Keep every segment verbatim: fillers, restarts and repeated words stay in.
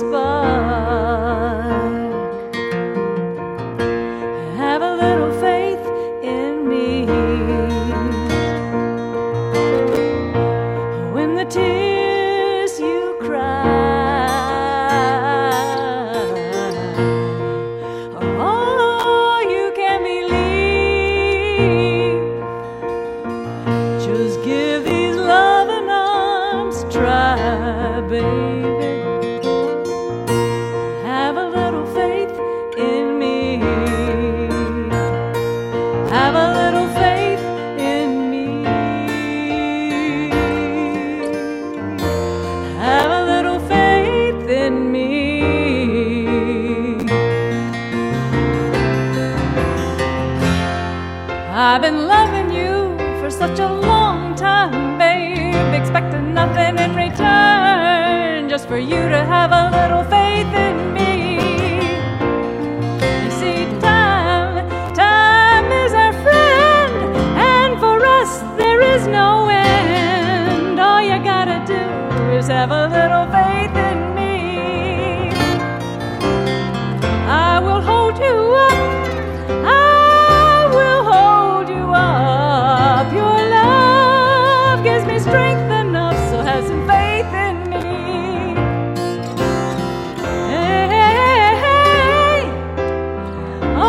spark. Have a little faith in me. When the tears you cry are all you can believe, just give these loving arms a try, baby. Have a little faith in me. Have a little faith in me. Have a little faith in me. I've been loving you for such a long time, babe, expecting nothing in return, just for you to have a little faith in me. You see, time, time is our friend, and for us there is no end. All you gotta do is have a little faith in me. I will hold you up. I will hold you up. Your love gives me strength enough, so have some faith in me. Hey, hey, hey.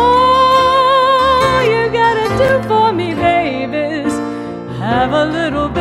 All you gotta do for me, baby, is have a little